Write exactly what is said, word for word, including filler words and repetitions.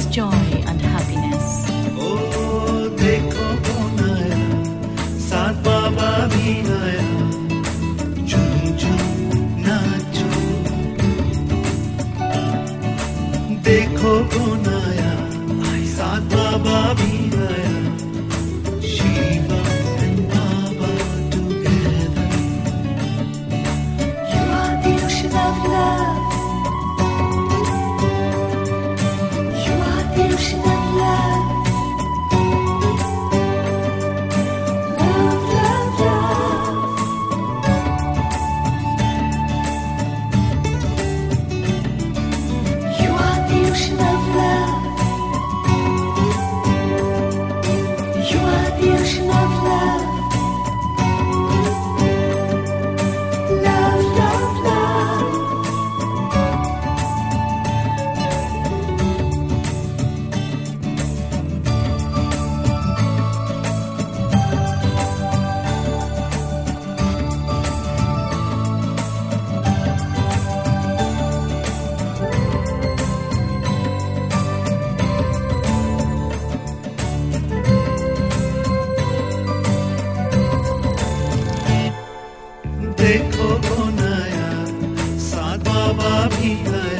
joy and happiness. Oh, देखो कौन आया, साथ बाबा भी आया, झूम झूम नाचो। देखो कौन आया, साथ बाबा भी आया, Shiva and Baba together. You are the ocean of love. You are the ocean of love. Love, love, love. You are the ocean of love. You are the ocean of love. Love, love, love. देखो कौन आया, साथ बाबा भी आया,